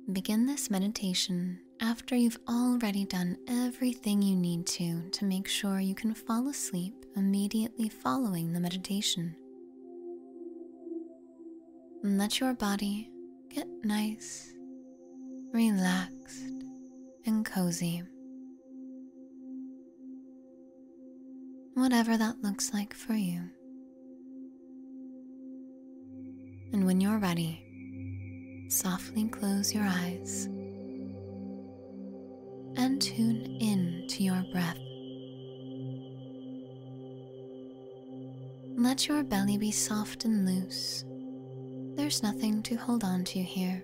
Begin this meditation after you've already done everything you need to make sure you can fall asleep immediately following the meditation. And let your body get nice, relaxed, and cozy. Whatever that looks like for you. And when you're ready, softly close your eyes and tune in to your breath. Let your belly be soft and loose. There's nothing to hold on to here.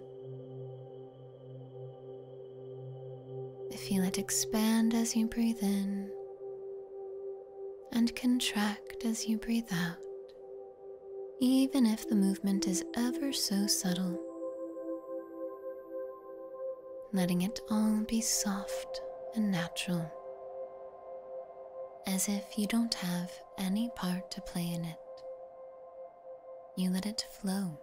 Feel it expand as you breathe in and contract as you breathe out, even if the movement is ever so subtle. Letting it all be soft and natural, as if you don't have any part to play in it. You let it flow.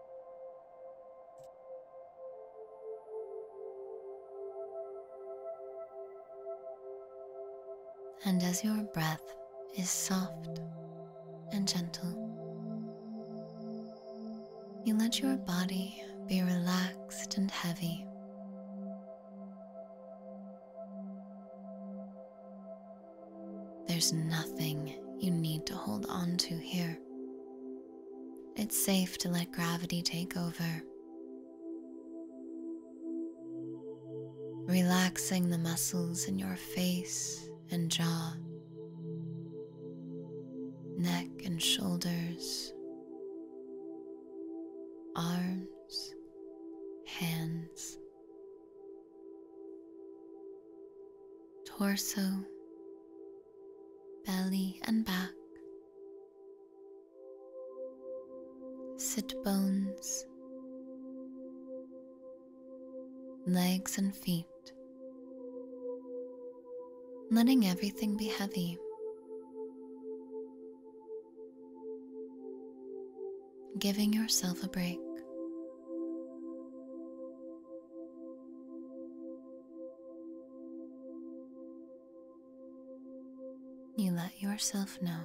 And as your breath is soft and gentle, you let your body be relaxed and heavy. There's nothing you need to hold on to here. It's safe to let gravity take over, relaxing the muscles in your face and jaw, neck and shoulders, arms, hands, torso, belly and back, sit bones, legs and feet, letting everything be heavy. Giving yourself a break. You let yourself know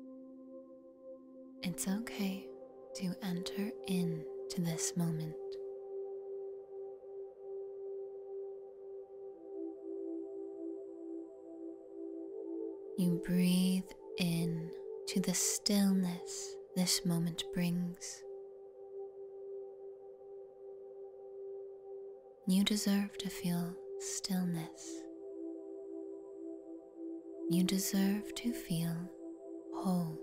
it's okay to enter into this moment. You breathe in to the stillness this moment brings. You deserve to feel stillness. You deserve to feel whole.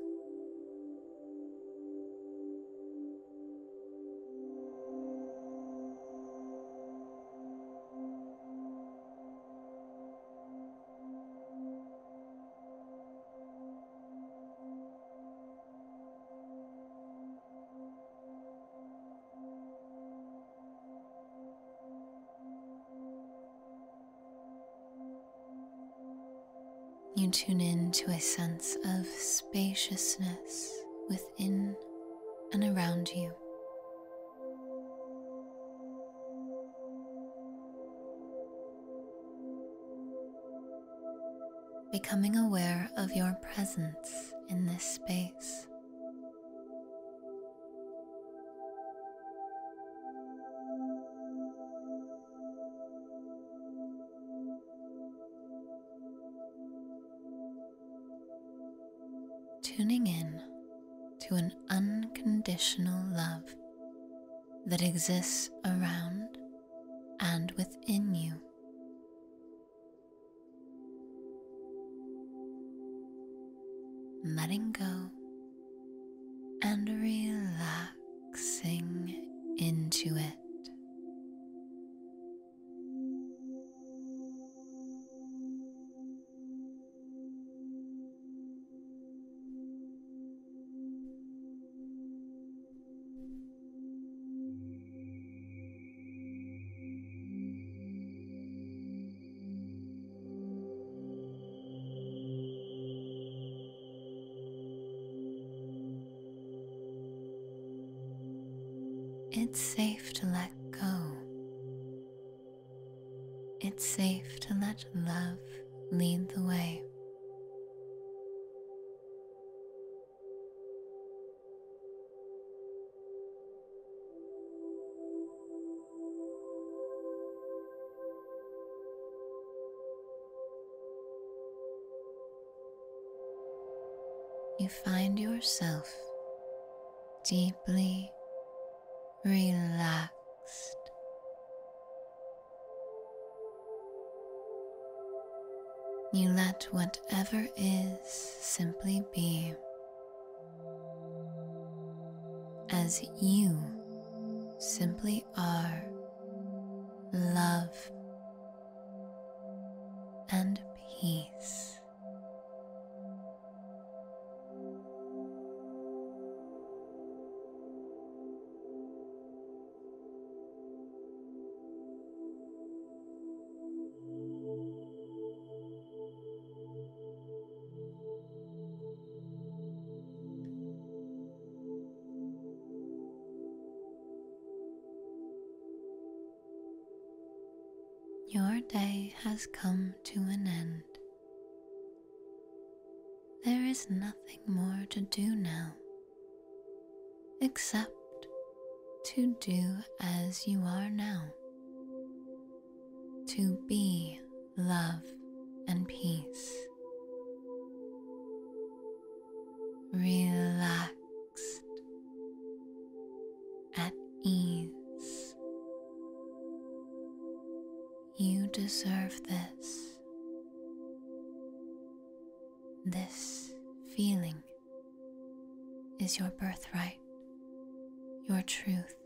You tune in to a sense of spaciousness within and around you. Becoming aware of your presence in this space. Tuning in to an unconditional love that exists around and within you. Letting go and relaxing into it. It's safe to let go It's safe to let love lead the way. You find yourself deeply relaxed. You let whatever is simply be, as you simply are love and peace. Your day has come to an end. There is nothing more to do now, except to do as you are now, to be love and peace, relaxed, at ease. You deserve this. This feeling is your birthright, your truth.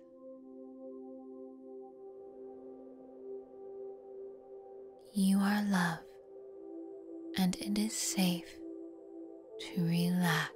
You are love, and it is safe to relax.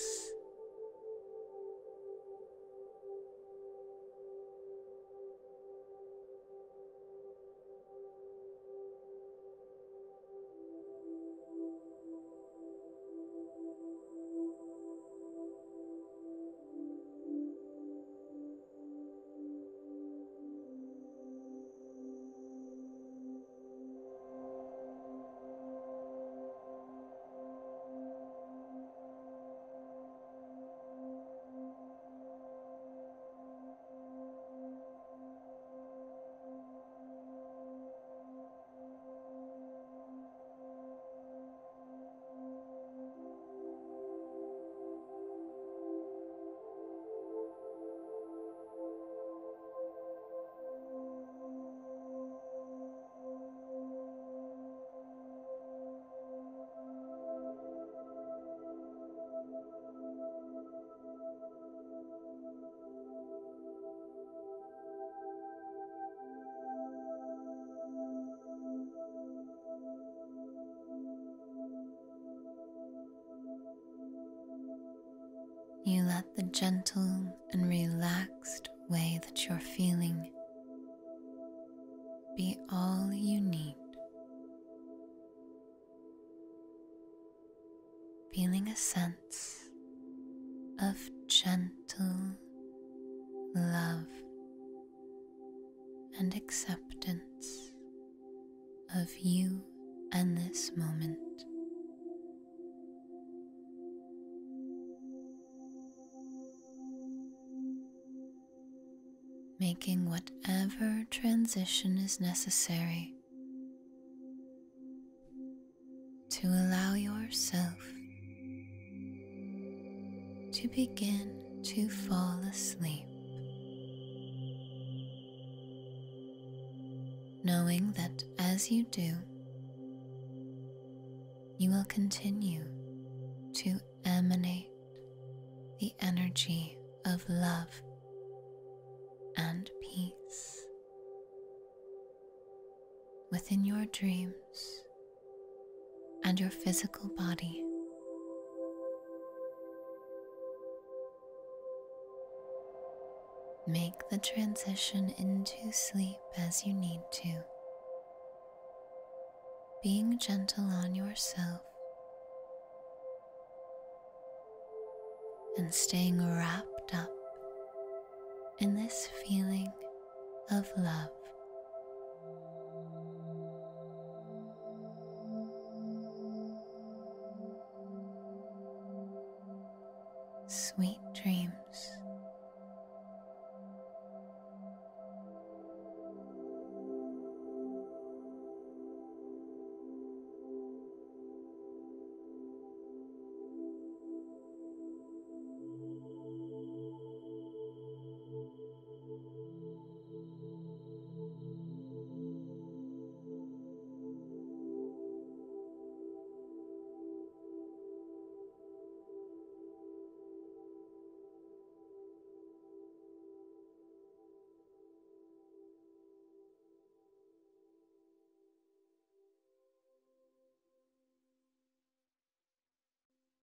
You let the gentle and relaxed way that you're feeling be all you need. Feeling a sense of gentle love and acceptance of you and this moment. Making whatever transition is necessary to allow yourself to begin to fall asleep, knowing that as you do, you will continue to emanate the energy of love and peace within your dreams and your physical body. Make the transition into sleep as you need to, being gentle on yourself and staying wrapped up in this feeling of love.